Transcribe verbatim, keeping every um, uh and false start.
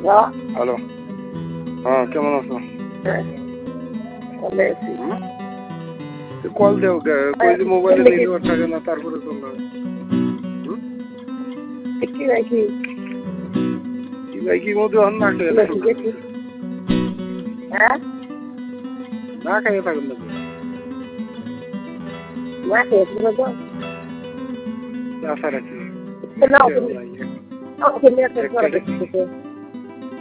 Hello, হ্যাঁ কেমন আছো? কল দেও কই যে মোবাইলে নেটওয়ার্ক থাকে না তারপরে কল দাও। কি রাখি কি ভাই কি মধ্যে অন্য না হ্যাঁ না খাইয়ে থাকুন নাকি না খেয়ে তো আশা রাখি না ওকে নিয়ে